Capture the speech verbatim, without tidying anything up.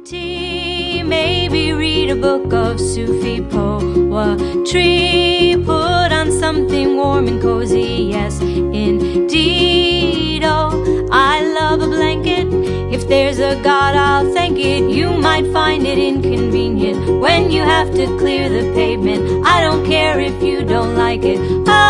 tea, maybe read a book of Sufi poetry. Put on something warm and cozy, yes, indeed. Oh, I love a blanket. If there's a God, I'll thank it. You might find it inconvenient when you have to clear the pavement. I don't care if you don't like it. Oh,